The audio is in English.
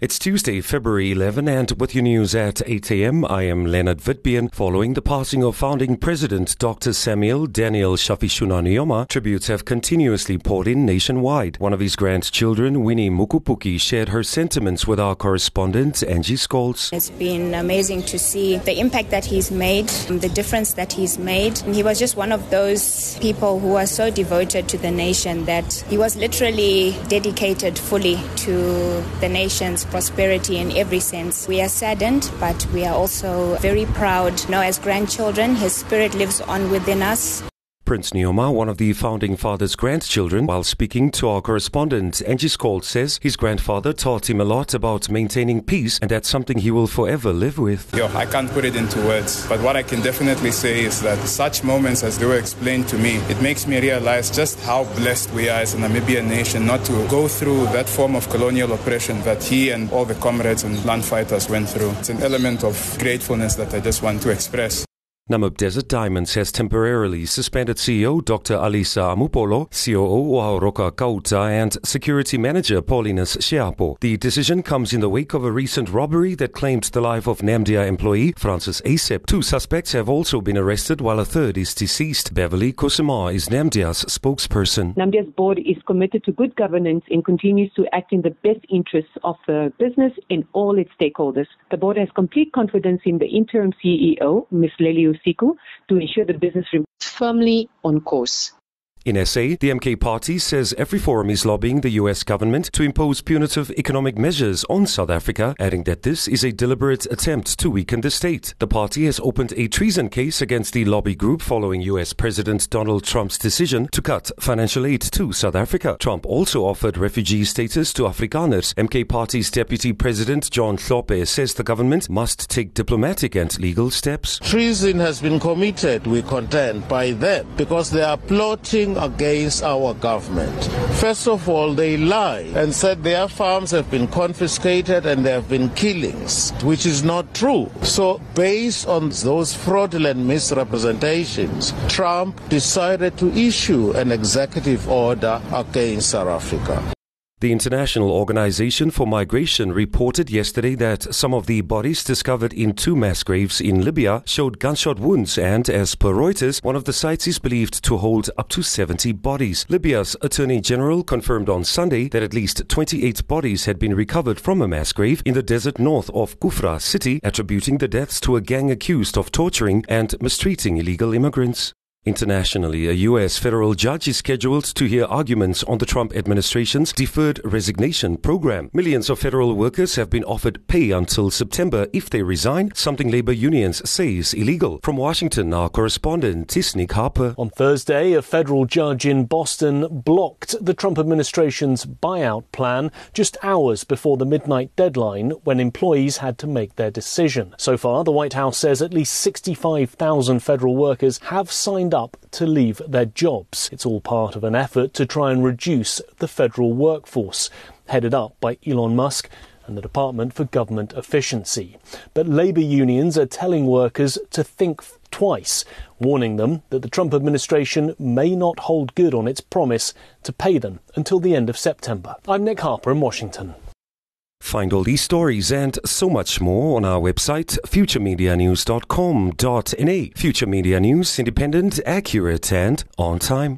It's Tuesday, February 11, and with your news at 8 a.m., I am Leonard Vitbien. Following the passing of founding President Dr. Samuel Daniel Shafishuna Nujoma, tributes have continuously poured in nationwide. One of his grandchildren, Winnie Mukupuki, shared her sentiments with our correspondent, Angie Scholes. It's been amazing to see the impact that he's made, the difference that he's made. And he was just one of those people who are so devoted to the nation that he was literally dedicated fully to the nation's prosperity in every sense. We are saddened, but we are also very proud. Now, as grandchildren, his spirit lives on within us. Prince Nujoma, one of the founding father's grandchildren, while speaking to our correspondent, Angie Scholes, says his grandfather taught him a lot about maintaining peace, and that's something he will forever live with. I can't put it into words, but what I can definitely say is that such moments, as they were explained to me, it makes me realize just how blessed we are as a Namibian nation not to go through that form of colonial oppression that he and all the comrades and land fighters went through. It's an element of gratefulness that I just want to express. Namib Desert Diamonds has temporarily suspended CEO Dr. Alisa Amupolo, COO Waharoka Kauta, and Security Manager Paulinus Sheapo. The decision comes in the wake of a recent robbery that claimed the life of Namdia employee Francis Asep. Two suspects have also been arrested, while a third is deceased. Beverly Kusuma is Namdia's spokesperson. Namdia's board is committed to good governance and continues to act in the best interests of the business and all its stakeholders. The board has complete confidence in the interim CEO, Ms. Lelio Siku, to ensure the business remains firmly on course. In SA, the MK party says every forum is lobbying the US government to impose punitive economic measures on South Africa, adding that this is a deliberate attempt to weaken the state. The party has opened a treason case against the lobby group following US President Donald Trump's decision to cut financial aid to South Africa. Trump also offered refugee status to Afrikaners. MK party's deputy president John Hlophe says the government must take diplomatic and legal steps. Treason has been committed, we contend, by them because they are plotting against our government. First of all, they lied and said their farms have been confiscated and there have been killings, which is not true. So based on those fraudulent misrepresentations, Trump decided to issue an executive order against South Africa. The International Organization for Migration reported yesterday that some of the bodies discovered in two mass graves in Libya showed gunshot wounds, and as per Reuters, one of the sites is believed to hold up to 70 bodies. Libya's Attorney General confirmed on Sunday that at least 28 bodies had been recovered from a mass grave in the desert north of Kufra city, attributing the deaths to a gang accused of torturing and mistreating illegal immigrants. Internationally, a U.S. federal judge is scheduled to hear arguments on the Trump administration's deferred resignation program. Millions of federal workers have been offered pay until September if they resign, something labor unions say is illegal. From Washington, our correspondent Tisnik Harper. On Thursday, a federal judge in Boston blocked the Trump administration's buyout plan just hours before the midnight deadline when employees had to make their decision. So far, the White House says at least 65,000 federal workers have signed up to leave their jobs. It's all part of an effort to try and reduce the federal workforce, headed up by Elon Musk and the Department for Government Efficiency. But labour unions are telling workers to think twice, warning them that the Trump administration may not hold good on its promise to pay them until the end of September. I'm Nick Harper in Washington. Find all these stories and so much more on our website, futuremedianews.com.na. Future Media News, independent, accurate and on time.